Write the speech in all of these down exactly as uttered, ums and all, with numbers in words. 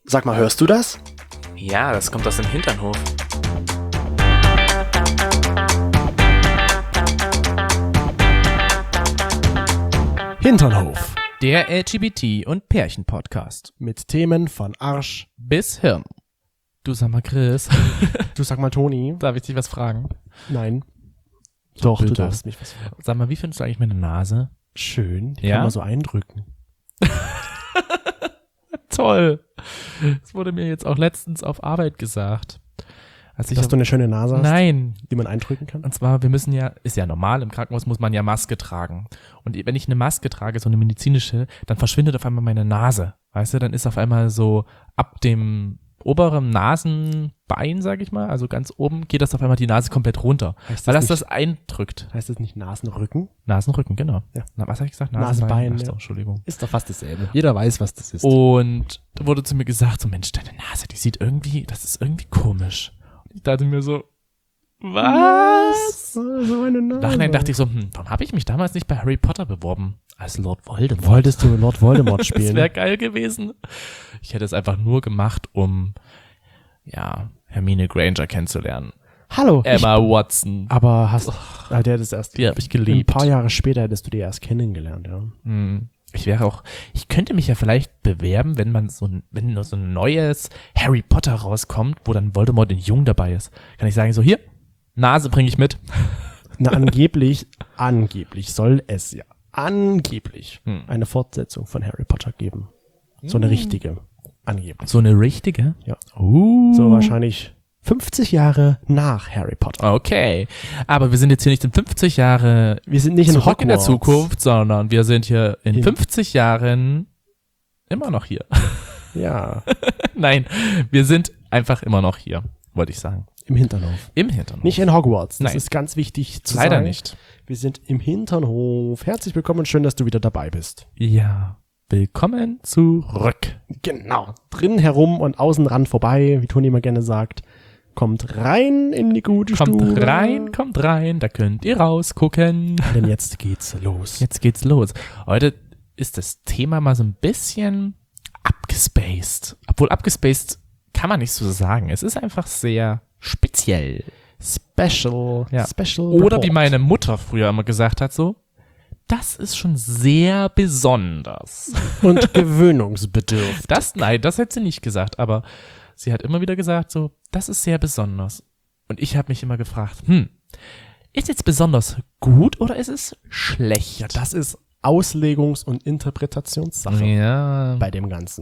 Sag mal, hörst du das? Ja, das kommt aus dem Hinternhof. Hinternhof. Der L G B T- und Pärchen-Podcast. Mit Themen von Arsch. Bis Hirn. Du sag mal, Chris. Du sag mal, Toni. Darf ich dich was fragen? Nein. Doch, bitte. du darfst mich was fragen. Sag mal, wie findest du eigentlich meine Nase? Schön. Die Ja? kann man so eindrücken. Toll. Das wurde mir jetzt auch letztens auf Arbeit gesagt. Als ich Dass auf, du eine schöne Nase hast, Nein. die man eindrücken kann? Und zwar, wir müssen ja, ist ja normal, im Krankenhaus muss man ja Maske tragen. Und wenn ich eine Maske trage, so eine medizinische, dann verschwindet auf einmal meine Nase. Weißt du, dann ist auf einmal so ab dem oberen Nasenbein, sag ich mal, also ganz oben, geht das auf einmal die Nase komplett runter. Heißt Weil das das nicht- das eindrückt. Heißt das nicht Nasenrücken? Nasenrücken, genau. Ja. Na, was habe ich gesagt? Nasenbein, Ach so, ja. Entschuldigung. Ist doch fast dasselbe. Jeder weiß, was das ist. Und da wurde zu mir gesagt, so Mensch, deine Nase, die sieht irgendwie, das ist irgendwie komisch. Und ich dachte mir so, was? So eine Nase. Im Nachhinein dachte ich so, hm, warum habe ich mich damals nicht bei Harry Potter beworben? Als Lord Voldemort. Wolltest du Lord Voldemort Das spielen? wäre geil gewesen. Ich hätte es einfach nur gemacht, um, ja, Hermine Granger kennenzulernen. Hallo. Emma Watson. Aber hast, ah, der hat es erst, Die habe ich ein geliebt. paar Jahre später hättest du die erst kennengelernt, ja. Hm. Ich wäre auch, ich könnte mich ja vielleicht bewerben, wenn man so ein, wenn nur so ein neues Harry Potter rauskommt, wo dann Voldemort in Jung dabei ist. Kann ich sagen, so hier, Nase bringe ich mit. Na, angeblich, angeblich soll es ja angeblich Hm. eine Fortsetzung von Harry Potter geben. So eine richtige. Angeblich. So eine richtige? Ja. Uh. So wahrscheinlich fünfzig Jahre nach Harry Potter. Okay. Aber wir sind jetzt hier nicht in fünfzig Jahre Wir sind nicht in zurück in der Hogwarts. Zukunft, sondern wir sind hier in In- fünfzig Jahren immer noch hier. Ja, Nein, wir sind einfach immer noch hier, wollte ich sagen. im Hinternhof. Im Hinternhof. Nicht in Hogwarts. Das Nein. ist ganz wichtig zu Leider sagen. nicht. Wir sind im Hinternhof. Herzlich willkommen und schön, dass du wieder dabei bist. Ja. Willkommen zurück. Genau. Drinnen herum und außen ran vorbei, wie Toni immer gerne sagt. Kommt rein in die gute Kommt Stube. rein, kommt rein, da könnt ihr rausgucken. Denn jetzt geht's los. Jetzt geht's los. Heute ist das Thema mal so ein bisschen abgespaced. Obwohl abgespaced kann man nicht so sagen. Es ist einfach sehr speziell. Special. Ja. Special. Oder Report. wie meine Mutter früher immer gesagt hat, so, das ist schon sehr besonders. Und gewöhnungsbedürftig. Das, nein, das hätte sie nicht gesagt, aber sie hat immer wieder gesagt, so, das ist sehr besonders. Und ich habe mich immer gefragt, hm, ist jetzt besonders gut oder ist es schlecht? Ja, das ist Auslegungs- und Interpretationssache Ja. bei dem Ganzen.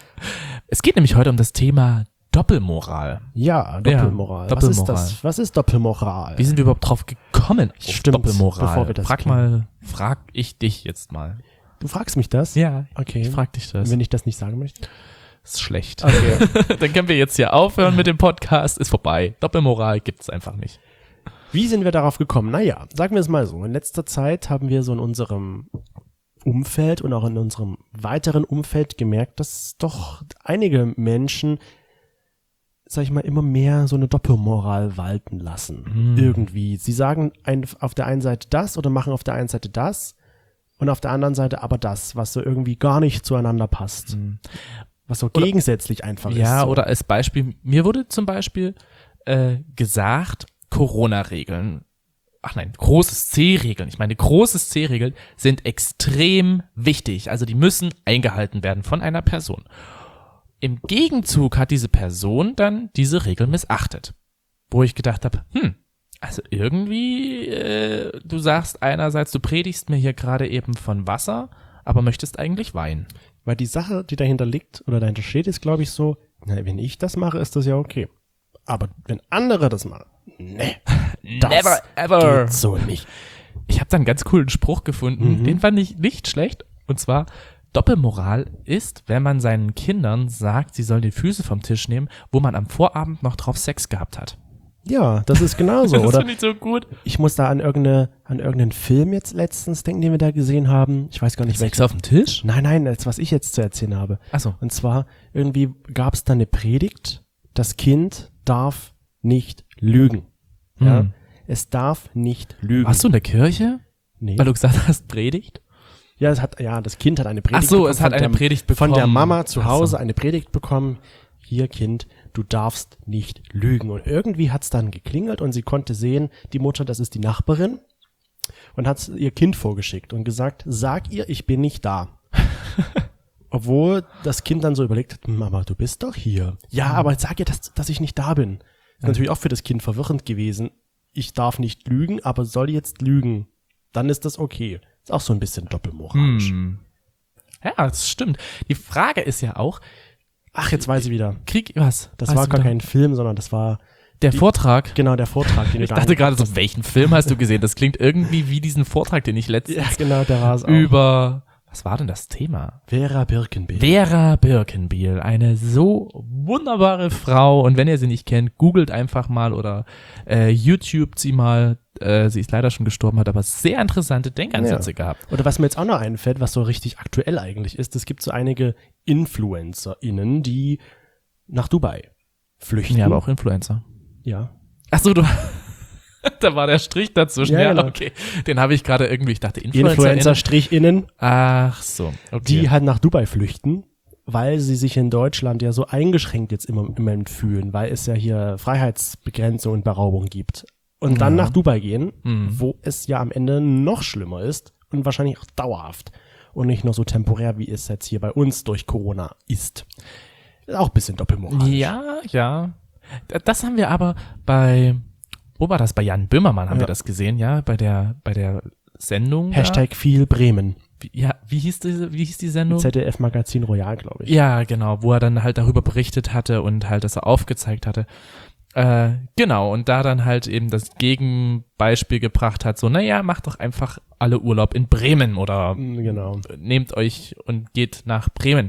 Es geht nämlich heute um das Thema Doppelmoral. Ja, Doppelmoral. Ja, Was ist Doppelmoral. das? Was ist Doppelmoral? Wie sind wir überhaupt drauf gekommen auf Stimmt, Doppelmoral? bevor wir das frag kennen. mal, frag ich dich jetzt mal. Du fragst mich das? Ja, Okay. ich frag dich das. Wenn ich das nicht sagen möchte? Das ist schlecht. Okay. Dann können wir jetzt hier aufhören mit dem Podcast. Ist vorbei. Doppelmoral gibt's einfach nicht. Wie sind wir darauf gekommen? Naja, sagen wir es mal so. In letzter Zeit haben wir so in unserem Umfeld und auch in unserem weiteren Umfeld gemerkt, dass doch einige Menschen, sag ich mal, immer mehr so eine Doppelmoral walten lassen. Hm. Irgendwie. Sie sagen ein, auf der einen Seite das oder machen auf der einen Seite das und auf der anderen Seite aber das, was so irgendwie gar nicht zueinander passt. Hm. Was so Oder- gegensätzlich einfach ist. Ja, so. oder als Beispiel, mir wurde zum Beispiel äh, gesagt, Corona-Regeln, ach nein, großes C-Regeln, ich meine, großes C-Regeln sind extrem wichtig. Also die müssen eingehalten werden von einer Person. Im Gegenzug hat diese Person dann diese Regel missachtet. Wo ich gedacht habe, hm, also irgendwie, äh, du sagst einerseits, du predigst mir hier gerade eben von Wasser, aber möchtest eigentlich Wein. Weil die Sache, die dahinter liegt oder dahinter steht, ist, glaube ich, so, na, wenn ich das mache, ist das ja okay. Aber wenn andere das machen, nee, das Never ever. geht so nicht. Ich habe da einen ganz coolen Spruch gefunden, Mhm. den fand ich nicht schlecht. Und zwar, Doppelmoral ist, wenn man seinen Kindern sagt, sie sollen die Füße vom Tisch nehmen, wo man am Vorabend noch drauf Sex gehabt hat. Ja, das ist genauso, das oder? finde ich so gut. Ich muss da an irgendeine, an irgendeinen Film jetzt letztens denken, den wir da gesehen haben. Ich weiß gar nicht, Sex welchen. auf dem Tisch? Nein, nein, das, was ich jetzt zu erzählen habe. Achso. Und zwar, irgendwie gab es da eine Predigt, das Kind darf nicht lügen. Ja? Hm. Es darf nicht lügen. Warst du in der Kirche? Nee. Weil du gesagt hast, Predigt? Ja, es hat, ja, das Kind hat eine Predigt Ach so, bekommen. es hat von eine der, Predigt Von der bekommen. Mama zu Ach so. Hause eine Predigt bekommen. Hier, Kind, du darfst nicht lügen. Und irgendwie hat's dann geklingelt und sie konnte sehen, die Mutter, das ist die Nachbarin, und hat ihr Kind vorgeschickt und gesagt, sag ihr, ich bin nicht da. Obwohl das Kind dann so überlegt hat, Mama, du bist doch hier. Ja, aber sag ihr, dass, dass ich nicht da bin. Ist natürlich auch für das Kind verwirrend gewesen. Ich darf nicht lügen, aber soll jetzt lügen. Dann ist das okay. Ist auch so ein bisschen doppelmoralisch. Hm. Ja, das stimmt. Die Frage ist ja auch, Ach, jetzt weiß ich wieder. Krieg, was? Das Weißt war du gar wieder? kein Film, sondern das war Der die- Vortrag. genau der Vortrag, den Ich du dachte gerade so, welchen Film hast du gesehen? Das klingt irgendwie wie diesen Vortrag, den ich letztens Ja, genau, der war es auch. über, was war denn das Thema? Vera Birkenbiel. Vera Birkenbiel, eine so wunderbare Frau. Und wenn ihr sie nicht kennt, googelt einfach mal oder äh, YouTube sie mal. Äh, sie ist leider schon gestorben, hat aber sehr interessante Denkansätze Ja. gehabt. Oder was mir jetzt auch noch einfällt, was so richtig aktuell eigentlich ist, es gibt so einige InfluencerInnen, die nach Dubai flüchten. Ja, aber auch Influencer. Ja. Ach so, du, da war der Strich dazwischen. Ja, Ja, genau. okay. Den habe ich gerade irgendwie, ich dachte Influencer. Influencer-Innen, Ach so, okay. die halt nach Dubai flüchten, weil sie sich in Deutschland ja so eingeschränkt jetzt im im Moment fühlen, weil es ja hier Freiheitsbegrenzung und Beraubung gibt. Und dann Ja. nach Dubai gehen, Mhm. wo es ja am Ende noch schlimmer ist und wahrscheinlich auch dauerhaft und nicht nur so temporär, wie es jetzt hier bei uns durch Corona ist. Ist auch ein bisschen doppelmoralisch. Ja, ja. Das haben wir aber bei, wo war das? Bei Jan Böhmermann haben Ja. wir das gesehen, ja, bei der, bei der Sendung. Hashtag viel Bremen. Da. Wie, ja, wie hieß diese, wie hieß die Sendung? Z D F Magazin Royal, glaube ich. Ja, genau, wo er dann halt darüber berichtet hatte und halt das er aufgezeigt hatte. Äh, genau, und da dann halt eben das Gegenbeispiel gebracht hat, so, naja, macht doch einfach alle Urlaub in Bremen oder Mm, Genau. nehmt euch und geht nach Bremen.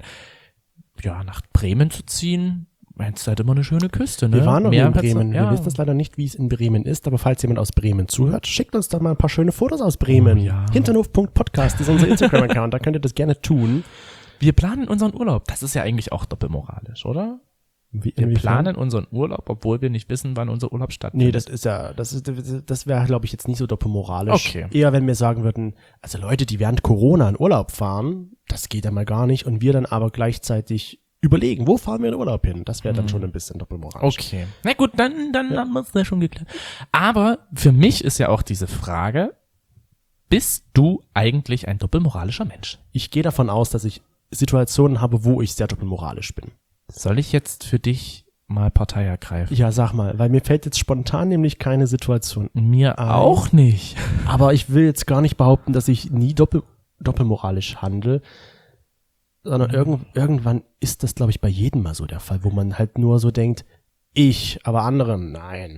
Ja, nach Bremen zu ziehen, es ist halt immer eine schöne Küste, ne? Wir waren noch nie Meer in hat's- Bremen. Ja. Wir wissen es leider nicht, wie es in Bremen ist, aber falls jemand aus Bremen zuhört, schickt uns doch mal ein paar schöne Fotos aus Bremen. Oh, ja. Hinternhof Punkt Podcast ist unser Instagram-Account, da könnt ihr das gerne tun. Wir planen unseren Urlaub. Das ist ja eigentlich auch doppelmoralisch, oder? Wie, Wir inwiefern? planen unseren Urlaub, obwohl wir nicht wissen, wann unser Urlaub stattfindet. Nee, das ist ja, das ist, das wäre, glaube ich, jetzt nicht so doppelmoralisch. Okay. Eher, wenn wir sagen würden, also Leute, die während Corona in Urlaub fahren, das geht ja mal gar nicht und wir dann aber gleichzeitig überlegen, wo fahren wir in Urlaub hin? Das wäre dann schon ein bisschen doppelmoralisch. Okay. Na gut, dann, dann haben wir es ja schon geklärt. Aber für mich ist ja auch diese Frage, bist du eigentlich ein doppelmoralischer Mensch? Ich gehe davon aus, dass ich Situationen habe, wo ich sehr doppelmoralisch bin. Soll ich jetzt für dich mal Partei ergreifen? Ja, sag mal, weil mir fällt jetzt spontan nämlich keine Situation. Mir Ein- auch nicht. Aber ich will jetzt gar nicht behaupten, dass ich nie doppel, doppelmoralisch handle, sondern irgend, irgendwann ist das, glaube ich, bei jedem mal so der Fall, wo man halt nur so denkt, ich, aber andere, nein.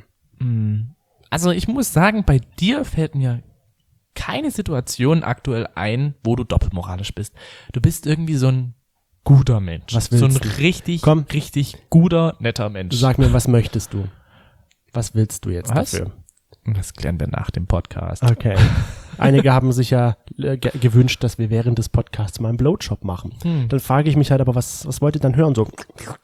Also ich muss sagen, bei dir fällt mir keine Situation aktuell ein, wo du doppelmoralisch bist. Du bist irgendwie so ein guter Mensch. Was so ein willst du? richtig, Komm. richtig guter, netter Mensch. Sag mir, was möchtest du? Was willst du jetzt Was? dafür? Und das klären wir nach dem Podcast. Okay. Einige haben sich ja äh, ge gewünscht, dass wir während des Podcasts mal einen Blowjob machen. Hm. Dann frage ich mich halt aber, was, was wollt ihr dann hören? So,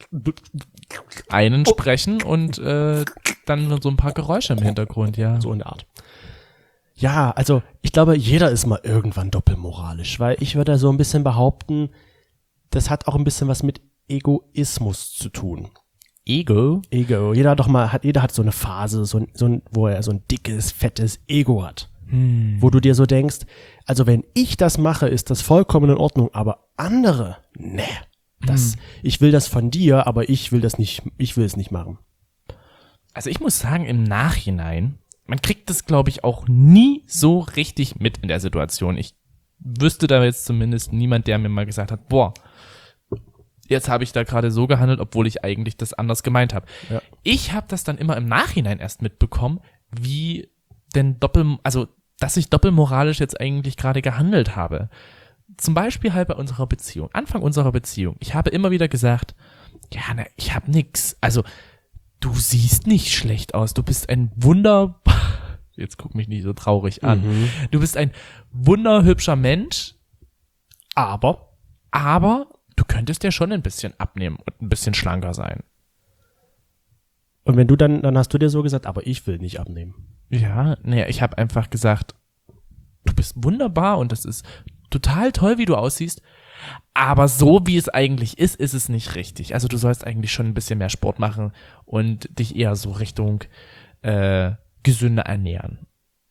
Einen sprechen und äh, dann so ein paar Geräusche im Hintergrund, ja. so in der Art. Ja, also ich glaube, jeder ist mal irgendwann doppelmoralisch, weil ich würde so ein bisschen behaupten, das hat auch ein bisschen was mit Egoismus zu tun. Ego? Ego. Jeder hat doch mal, hat, jeder hat so eine Phase, so ein, so ein, wo er so ein dickes, fettes Ego hat. Hm. Wo du dir so denkst, also wenn ich das mache, ist das vollkommen in Ordnung, aber andere, ne. Das, ich will das von dir, aber ich will das nicht, ich will es nicht machen. Also ich muss sagen, im Nachhinein, man kriegt das, glaube ich, auch nie so richtig mit in der Situation. Ich wüsste da jetzt zumindest niemand, der mir mal gesagt hat, boah, jetzt habe ich da gerade so gehandelt, obwohl ich eigentlich das anders gemeint habe. Ja. Ich habe das dann immer im Nachhinein erst mitbekommen, wie denn doppel, also dass ich doppelmoralisch jetzt eigentlich gerade gehandelt habe. Zum Beispiel halt bei unserer Beziehung, Anfang unserer Beziehung. Ich habe immer wieder gesagt, ja, ne, ich habe nix. Also du siehst nicht schlecht aus. Du bist ein Wunder. Jetzt guck mich nicht so traurig an. Mhm. Du bist ein wunderhübscher Mensch, Aber, aber du könntest ja schon ein bisschen abnehmen und ein bisschen schlanker sein. und wenn du dann, dann hast du dir so gesagt, aber ich will nicht abnehmen. Ja, naja, ich habe einfach gesagt, du bist wunderbar und das ist total toll, wie du aussiehst, aber so wie es eigentlich ist, ist es nicht richtig. Also du sollst eigentlich schon ein bisschen mehr Sport machen und dich eher so Richtung äh, gesünder ernähren.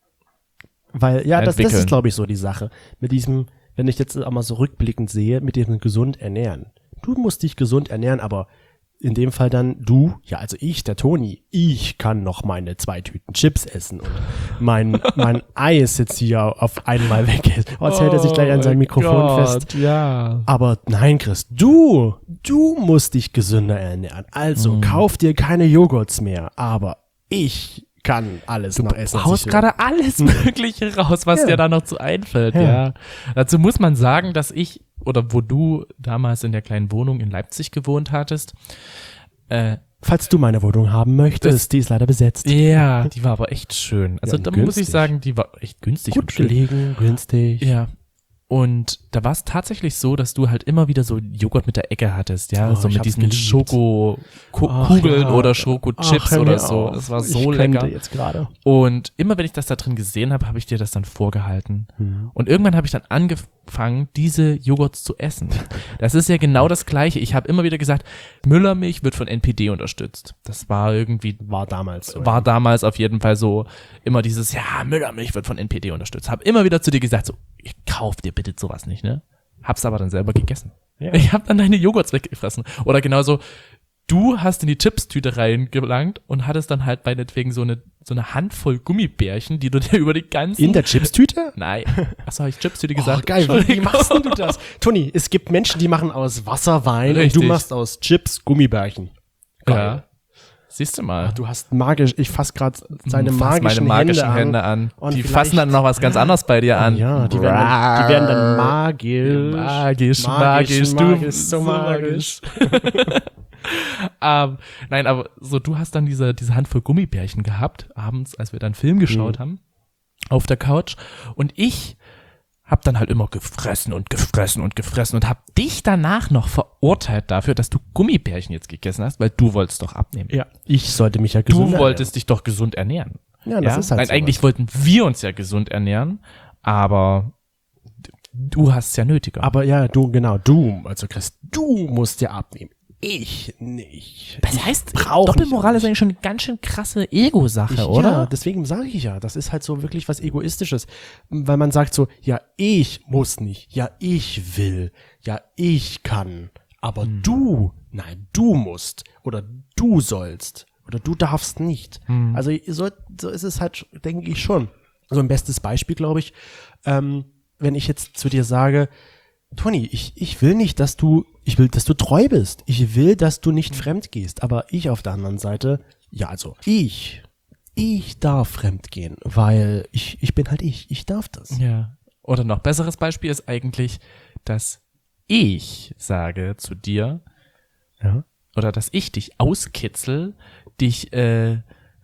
Weil, ja, das, das entwickeln. ist, glaube ich, so die Sache. Mit diesem, wenn ich jetzt auch mal so rückblickend sehe, mit diesem gesund ernähren. Du musst dich gesund ernähren, aber in dem Fall dann du, ja, also ich, der Toni, ich kann noch meine zwei Tüten Chips essen und mein, mein Eis jetzt hier auf einmal weg ist. Oh, jetzt hält er sich gleich an sein Mikrofon fest. Ja. Aber nein, Chris, du, du musst dich gesünder ernähren. Also Mm. kauf dir keine Joghurts mehr, aber ich kann alles noch essen. Du was haust ich will. gerade alles Mögliche raus, was Ja. dir da noch zu einfällt, Ja. ja. Dazu muss man sagen, dass ich, oder wo du damals in der kleinen Wohnung in Leipzig gewohnt hattest, äh, Falls du meine Wohnung haben möchtest, die ist leider besetzt. ja, die war aber echt schön. Also Ja, da günstig. muss ich sagen, die war echt günstig Gut und schön. gelegen, günstig. Ja. Und da war es tatsächlich so, dass du halt immer wieder so Joghurt mit der Ecke hattest, ja, Oh, so ich mit hab's diesen geliebt. Schoko-Kugeln Ach, ja. oder Schokochips Ach, hör oder mir so. auf. Das war Ich so könnte lecker. jetzt gerade. Und immer wenn ich das da drin gesehen habe, habe ich dir das dann vorgehalten. Mhm. Und irgendwann habe ich dann angefangen, diese Joghurts zu essen. Das ist ja genau das Gleiche. Ich habe immer wieder gesagt, Müllermilch wird von N P D unterstützt. Das war irgendwie, War damals so. war damals auf jeden Fall so immer dieses, ja, Müllermilch wird von N P D unterstützt. Hab immer wieder zu dir gesagt, so, ich kauf dir bitte sowas nicht, ne? Hab's aber dann selber gegessen. Ja. Ich hab dann deine Joghurts weggefressen. Oder genauso, du hast in die Chipstüte reingelangt und hattest dann halt meinetwegen so eine, so eine Handvoll Gummibärchen, die du dir über die ganzen... In der Chipstüte? Nein. Achso, habe ich Chipstüte Oh, gesagt? geil, wie, wie Entschuldigung. machst denn du das? Toni, es gibt Menschen, die machen aus Wasser Wein Richtig. und du machst aus Chips Gummibärchen. Geil. Ja. Siehst du mal. Ach, du hast magisch, ich fass gerade seine Fass magischen, meine magischen Hände, Hände an. an. Und Die vielleicht- fassen dann noch was ganz anderes bei dir an. Ja, die werden dann, die werden dann magisch. Magisch, magisch, magisch, du magisch, bist so so magisch. ähm, nein, aber so, du hast dann diese, diese Handvoll Gummibärchen gehabt, abends, als wir dann Film geschaut Mhm. haben, auf der Couch. Und ich hab dann halt immer gefressen und gefressen und gefressen und hab dich danach noch verurteilt dafür, dass du Gummibärchen jetzt gegessen hast, weil du wolltest doch abnehmen. Ja, ich sollte mich ja Du gesund wolltest dich doch gesund ernähren. Ja, das ist halt Nein, so eigentlich was. wollten wir uns ja gesund ernähren, aber du hast es ja nötiger. Aber ja, du, genau, du, also Chris, du musst ja abnehmen. Ich nicht. Das heißt, brauch Doppelmoral nicht. ist eigentlich schon eine ganz schön krasse Ego-Sache, Ich, oder? Ja, deswegen sage ich ja, das ist halt so wirklich was Egoistisches. Weil man sagt so, ja, ich muss nicht, ja, ich will, ja, ich kann, aber Hm. du, nein, du musst oder du sollst oder du darfst nicht. Hm. Also so, so ist es halt, denke ich schon. So ein bestes Beispiel, glaube ich, ähm, wenn ich jetzt zu dir sage, Toni, ich, ich will nicht, dass du, ich will, dass du treu bist. Ich will, dass du nicht fremd gehst. Aber ich auf der anderen Seite, ja, also ich, ich darf fremd gehen, weil ich, ich bin halt ich. Ich darf das. Ja. Oder noch besseres Beispiel ist eigentlich, dass ich sage zu dir, Ja. oder dass ich dich auskitzel, dich äh,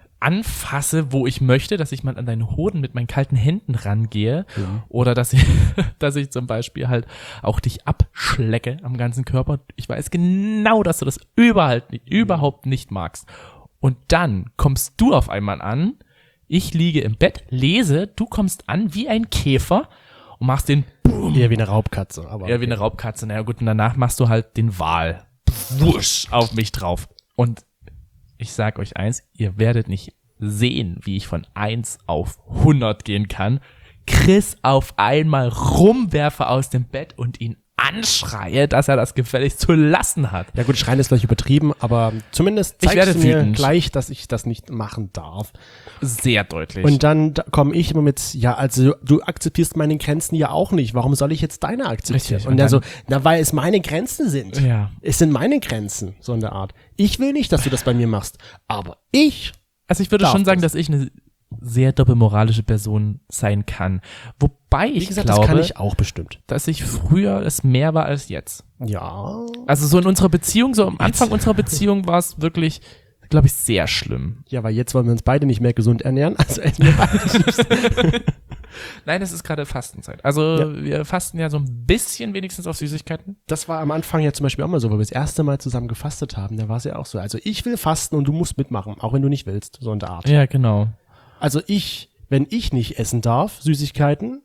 anfasse, wo ich möchte, dass ich mal an deinen Hoden mit meinen kalten Händen rangehe Ja. oder dass ich, dass ich zum Beispiel halt auch dich abschlecke am ganzen Körper. Ich weiß genau, dass du das überhaupt nicht, überhaupt nicht magst. Und dann kommst du auf einmal an, ich liege im Bett, lese, du kommst an wie ein Käfer und machst den Eher wie eine Raubkatze. Aber eher wie eine Raubkatze. Naja gut, und danach machst du halt den Wal. Wusch auf mich drauf. Und ich sag euch eins, ihr werdet nicht sehen, wie ich von eins auf hundert gehen kann, Chris auf einmal rumwerfe aus dem Bett und ihn anschreie, dass er das gefälligst zu lassen hat. Ja gut, schreien ist vielleicht übertrieben, aber zumindest Ich zeigst werde du mir wütend. gleich, dass ich das nicht machen darf. Sehr deutlich. Und dann da komme ich immer mit, ja, also du akzeptierst meine Grenzen ja auch nicht. Warum soll ich jetzt deine akzeptieren? Richtig. Und, Und dann so, dann- na, weil es meine Grenzen sind. Ja. Es sind meine Grenzen, so in der Art. Ich will nicht, dass du das bei mir machst, aber ich, Also ich würde darf schon sagen, das. dass ich eine sehr doppelmoralische Person sein kann. Wobei wie ich gesagt, glaube, das kann ich auch bestimmt. dass ich früher es mehr war als jetzt. Ja. Also so in unserer Beziehung, so am Anfang unserer Beziehung war es wirklich, glaube ich, sehr schlimm. Ja, weil jetzt wollen wir uns beide nicht mehr gesund ernähren. Also essen wir beide. Nein, es ist gerade Fastenzeit. Also Ja. wir fasten ja so ein bisschen wenigstens auf Süßigkeiten. Das war am Anfang ja zum Beispiel auch mal so, weil wir das erste Mal zusammen gefastet haben. Da war es ja auch so. Also ich will fasten und du musst mitmachen, auch wenn du nicht willst, so in der Art. Ja, genau. Also ich, wenn ich nicht essen darf, Süßigkeiten,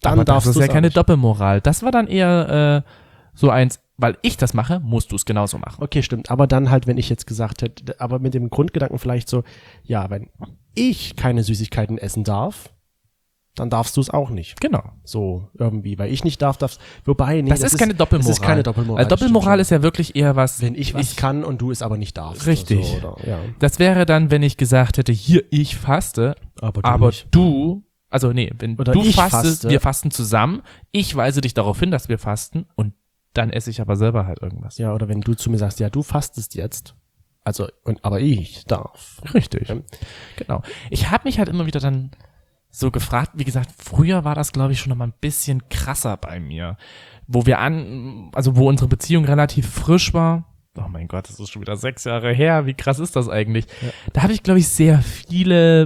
dann Aber darfst das du ist ja keine Doppelmoral. Das war dann eher äh, so eins, weil ich das mache, musst du es genauso machen. Okay, stimmt. Aber dann halt, wenn ich jetzt gesagt hätte, aber mit dem Grundgedanken vielleicht so, ja, wenn ich keine Süßigkeiten essen darf, dann darfst du es auch nicht. Genau. So irgendwie, weil ich nicht darf, darfst, wobei, nee, Das, ist keine Doppelmoral. Das ist keine Doppelmoral. Weil Doppelmoral ist ja wirklich eher was, wenn ich was kann und du es aber nicht darfst. Richtig. So, oder, ja. das wäre dann, wenn ich gesagt hätte, hier, ich faste, Aber du aber nicht. du, also nee, wenn Oder du ich fastest, faste. wir fasten zusammen, ich weise dich darauf hin, dass wir fasten und dann esse ich aber selber halt irgendwas. Ja, oder wenn du zu mir sagst, ja, du fastest jetzt, also, und, aber ich darf. Richtig. Ja. Genau. Ich habe mich halt immer wieder dann so gefragt, wie gesagt, früher war das, glaube ich, schon noch mal ein bisschen krasser bei mir, wo wir an, also wo unsere Beziehung relativ frisch war. Oh mein Gott, das ist schon wieder sechs Jahre her. Wie krass ist das eigentlich? Ja. Da habe ich, glaube ich, sehr viele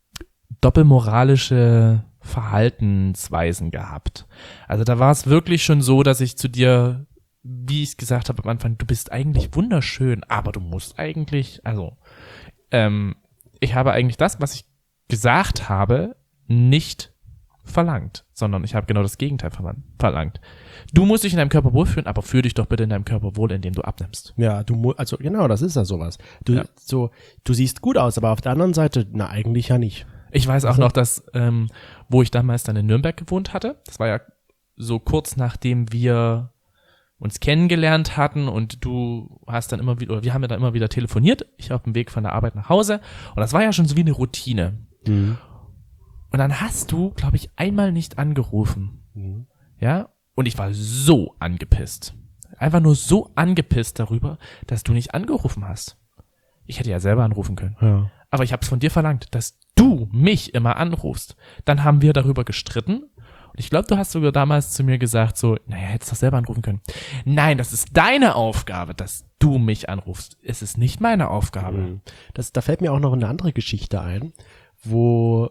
doppelmoralische Verhaltensweisen gehabt. Also da war es wirklich schon so, dass ich zu dir, wie ich es gesagt habe am Anfang, du bist eigentlich wunderschön, aber du musst eigentlich, also ähm, ich habe eigentlich das, was ich gesagt habe, nicht verlangt, sondern ich habe genau das Gegenteil verlangt. Du musst dich in deinem Körper wohlfühlen, aber fühl dich doch bitte in deinem Körper wohl, indem du abnimmst. Ja, du mu- also genau, das ist ja sowas. Du Ja. so, du siehst gut aus, aber auf der anderen Seite, na eigentlich ja nicht. Ich weiß auch Also- noch, dass, ähm, wo ich damals dann in Nürnberg gewohnt hatte, das war ja so kurz nachdem wir uns kennengelernt hatten und du hast dann immer wieder, oder wir haben ja dann immer wieder telefoniert, ich auf dem Weg von der Arbeit nach Hause und das war ja schon so wie eine Routine. Mhm. Und dann hast du, glaube ich, einmal nicht angerufen. Mhm. Ja? Und ich war so angepisst. Einfach nur so angepisst darüber, dass du nicht angerufen hast. Ich hätte ja selber anrufen können. Ja. Aber ich habe es von dir verlangt, dass du mich immer anrufst. Dann haben wir darüber gestritten. Und ich glaube, du hast sogar damals zu mir gesagt so, naja, hättest doch selber anrufen können. Nein, das ist deine Aufgabe, dass du mich anrufst. Es ist nicht meine Aufgabe. Mhm. Das, da fällt mir auch noch eine andere Geschichte ein, wo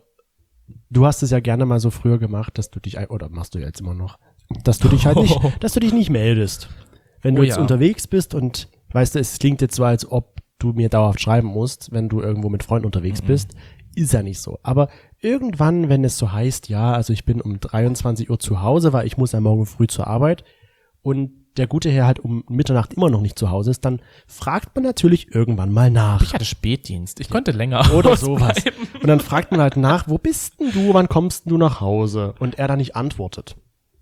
du hast es ja gerne mal so früher gemacht, dass du dich, ein- oder machst du jetzt immer noch, dass du dich halt nicht, dass du dich nicht meldest. Wenn du Oh jetzt ja. unterwegs bist und, weißt du, es klingt jetzt so, als ob du mir dauerhaft schreiben musst, wenn du irgendwo mit Freunden unterwegs Mhm. bist, ist ja nicht so. Aber irgendwann, wenn es so heißt, ja, also ich bin um dreiundzwanzig Uhr zu Hause, weil ich muss ja morgen früh zur Arbeit und der gute Herr halt um Mitternacht immer noch nicht zu Hause ist, dann fragt man natürlich irgendwann mal nach. Ich hatte Spätdienst. Ich konnte länger Oder sowas. ausbleiben. Und dann fragt man halt nach, wo bist denn du, wann kommst denn du nach Hause? Und er dann nicht antwortet.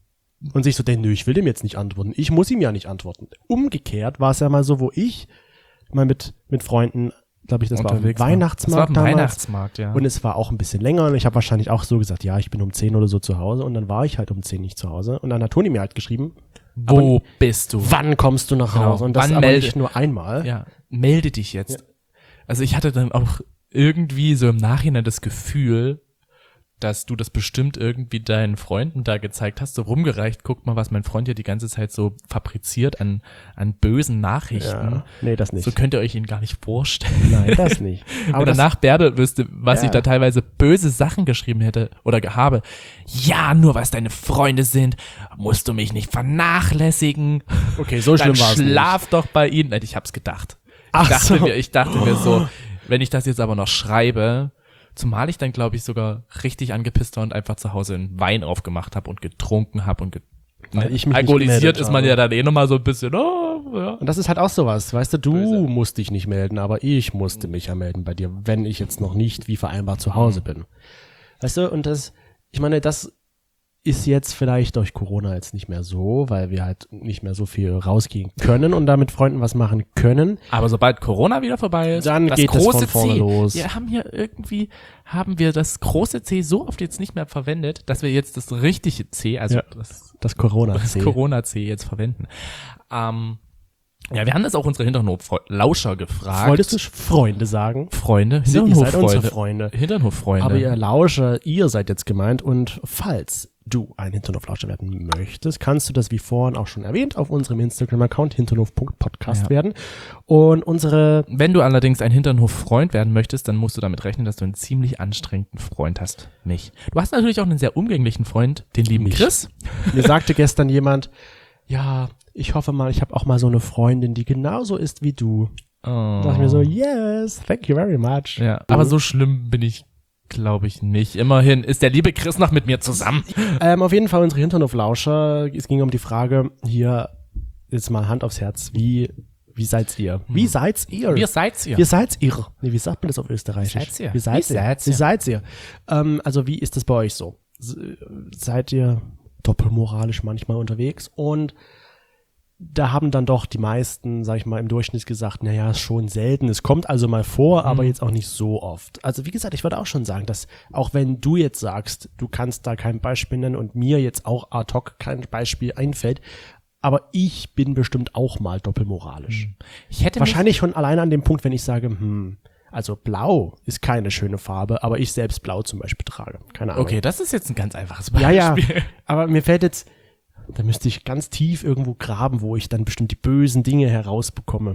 Und sich so denkt, nö, ich will dem jetzt nicht antworten. Ich muss ihm ja nicht antworten. Umgekehrt war es ja mal so, wo ich mal mit, mit Freunden, glaube ich, das Unterwegs war war. auf dem Weihnachtsmarkt Das war auf dem damals. Weihnachtsmarkt, ja. Und es war auch ein bisschen länger und ich habe wahrscheinlich auch so gesagt, ja, ich bin um zehn oder so zu Hause und dann war ich halt um zehn nicht zu Hause und dann hat Toni mir halt geschrieben, Wo bist du? wann kommst du nach Genau. Hause? Und das Wann aber melde- nicht nur einmal. Ja, melde dich jetzt. Also ich hatte dann auch irgendwie so im Nachhinein das Gefühl, dass du das bestimmt irgendwie deinen Freunden da gezeigt hast, so rumgereicht, guck mal, was mein Freund hier die ganze Zeit so fabriziert an, an bösen Nachrichten. Ja, nee, das nicht. So könnt ihr euch ihn gar nicht vorstellen. Nein, das nicht. Aber Aber Wenn das, danach Bärde wüsste, was Ja. ich da teilweise böse Sachen geschrieben hätte oder ge- habe. Ja, nur weil es deine Freunde sind, musst du mich nicht vernachlässigen. okay, so Dann schlimm war es nicht. schlaf doch bei ihnen. Nein, ich hab's gedacht. Ach Ich dachte, so. mir, ich dachte mir so, wenn ich das jetzt aber noch schreibe, zumal ich dann, glaube ich, sogar richtig angepisst war und einfach zu Hause einen Wein aufgemacht habe und getrunken habe und ge Weil ne? ich mich nicht alkoholisiert gemeldet ist man habe. ja dann eh nochmal so ein bisschen, oh, ja. Und das ist halt auch sowas, weißt du, du Böse. musst dich nicht melden, aber ich musste mich ja melden bei dir, wenn ich jetzt noch nicht wie vereinbart zu Hause bin. Weißt du, und das, ich meine, das ist jetzt vielleicht durch Corona jetzt nicht mehr so, weil wir halt nicht mehr so viel rausgehen können und da mit Freunden was machen können. Aber sobald Corona wieder vorbei ist, Dann das geht es große von vorne C, los. wir haben hier irgendwie, haben wir das große C so oft jetzt nicht mehr verwendet, dass wir jetzt das richtige C, also Ja. das, Das Corona das Corona-C jetzt verwenden. Ähm, ja, wir haben das auch unsere Hinternhof-Lauscher gefragt. Wolltest du Freunde sagen? Freunde, Ihr seid unsere Hinternhof-Freunde. Freunde. Hinternhof-Freunde. Aber ihr Lauscher, ihr seid jetzt gemeint und falls du ein Hinternhof-Lauscher werden möchtest, kannst du das wie vorhin auch schon erwähnt auf unserem Instagram-Account hinternhof punkt podcast Ja. werden und unsere, Wenn du allerdings ein Hinternhof-Freund werden möchtest, dann musst du damit rechnen, dass du einen ziemlich anstrengenden Freund hast. Mich. Du hast natürlich auch einen sehr umgänglichen Freund, den lieben Mich. Chris. mir sagte gestern jemand, ja, ich hoffe mal, ich habe auch mal so eine Freundin, die genauso ist wie du. Oh. Da dachte ich mir so, yes, thank you very much. Ja, aber so schlimm bin ich glaube ich nicht. Immerhin ist der liebe Chris noch mit mir zusammen. Ähm, auf jeden Fall unsere Hinternhoflauscher. Es ging um die Frage, hier jetzt mal Hand aufs Herz, wie, wie seid ihr? Wie seid ihr? Wie seid ihr? Wie seid ihr? Nee, wie sagt man das auf Österreichisch? Wie seid ihr? Wie seid Wie ihr? seid Wie ihr? seid ihr? Ähm, also wie ist das bei euch so? S- Seid ihr doppelmoralisch manchmal unterwegs? Und da haben dann doch die meisten, sag ich mal, im Durchschnitt gesagt, naja, ist schon selten. Es kommt also mal vor, aber jetzt auch nicht so oft. Also wie gesagt, ich würde auch schon sagen, dass auch wenn du jetzt sagst, du kannst da kein Beispiel nennen und mir jetzt auch ad hoc kein Beispiel einfällt, aber ich bin bestimmt auch mal doppelmoralisch. Ich hätte Wahrscheinlich schon alleine an dem Punkt, wenn ich sage, hm, also blau ist keine schöne Farbe, aber ich selbst blau zum Beispiel trage. Keine mich, Ahnung. okay, das ist jetzt ein ganz einfaches Ja, Beispiel. ja, aber mir fällt jetzt, da müsste ich ganz tief irgendwo graben, wo ich dann bestimmt die bösen Dinge herausbekomme.